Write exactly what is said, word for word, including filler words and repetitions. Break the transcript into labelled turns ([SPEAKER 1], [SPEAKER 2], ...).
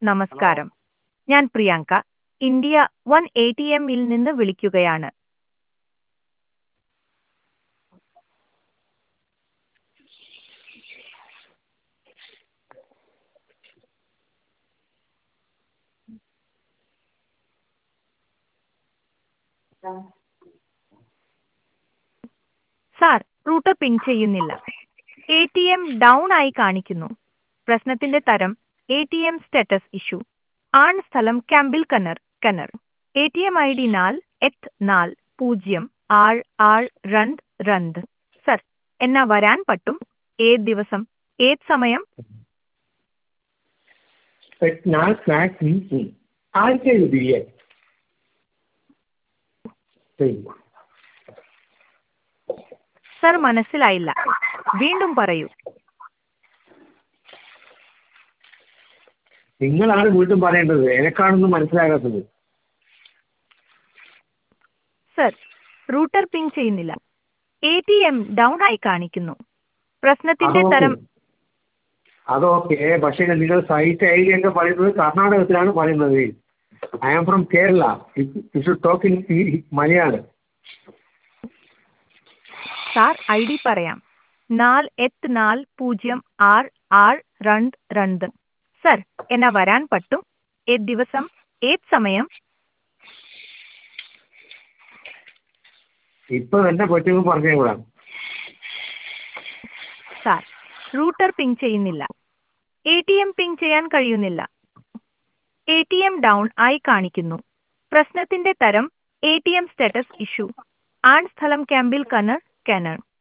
[SPEAKER 1] നമസ്കാരം. ഞാൻ Priyanka, India one A T എമ്മിൽ നിന്ന് വിളിക്കുകയാണ്. സാർ, റൂട്ടർ പിങ് ചെയ്യുന്നില്ല. എ ടി എം ഡൗൺ ആയി കാണിക്കുന്നു. പ്രശ്നത്തിന്റെ തരം A T M status issue. ആണ് സ്ഥലം ക്യാമ്പിൽ കന്നർ കന്നർ. A T M I D നാല് എട്ട് നാല് പൂജ്യം ആറ് ആറ് രണ്ട് രണ്ട്. സർ, എന്നാ വരാൻ പറ്റും? ഏത് ദിവസം, ഏത് സമയം?
[SPEAKER 2] നാല് സ്നാക്സ് ആഴ്ചയിൽ ബിരിയാണി.
[SPEAKER 1] സർ, മനസ്സിലായില്ല. വീണ്ടും പറയൂ.
[SPEAKER 2] നിങ്ങളാണ് വീണ്ടും പറയേണ്ടത്, എനക്കാണൊന്നും മനസ്സിലാകാത്തത്.
[SPEAKER 1] സർ, റൂട്ടർ പിങ് ചെയ്യുന്നില്ല. എ ടി എം ഡൗൺ ആയി കാണിക്കുന്നു. പ്രശ്നത്തിന്റെ തരം
[SPEAKER 2] അതൊക്കെ പക്ഷേ നിങ്ങൾ സൈറ്റ് ഐ ഡി ഒക്കെ പറയുന്നത് കർണാടകത്തിലാണ് പറയുന്നത്. I am from Kerala. You should talk in Malayalam.
[SPEAKER 1] Sir, I D പറയാം. നാല് എട്ട് നാല് പൂജ്യം ആറ് ആറ് രണ്ട് രണ്ട്. സർ, എന്നാ വരാൻ പറ്റും? ഏത് ദിവസം, ഏത് സമയം?
[SPEAKER 2] ഇപ്പൊ എന്നെ പറ്റുമെന്ന് പറഞ്ഞുകൂടാ.
[SPEAKER 1] സാർ, റൂട്ടർ പിങ് ചെയ്യുന്നില്ല. എ ടി എം പിങ് ചെയ്യാൻ കഴിയുന്നില്ല. എ ടി എം ഡൗൺ ആയി കാണിക്കുന്നു. പ്രശ്നത്തിന്റെ തരം A T M status issue. ആണ് സ്ഥലം ക്യാമ്പിൽ കന്നർ കന്നർ.